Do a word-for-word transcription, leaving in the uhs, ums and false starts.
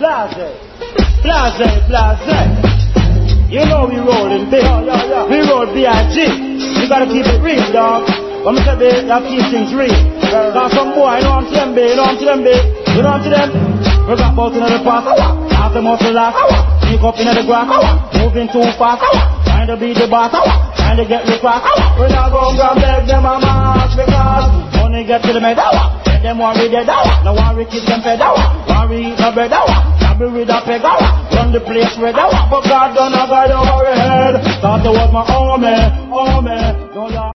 Blase, blase, blase. You know we rolling big. Yeah, yeah, yeah. We roll B I G. You gotta keep it real, dog. When I say big, you keep things real. Cause some boy, you know I'm to them big, you know I'm to them big. You know I'm to them. We got both in the past. Half the muscle last. Sneak up in the grass. Moving too fast. Trying to beat the boss. Trying to get the crack. We're not gonna go beg them a march because money get to the med. Get them worry dead. No worry keep them fed. Worry eat no bread. Be with a peg, run the place red, but God don't have a over head. Thought it was my army, army.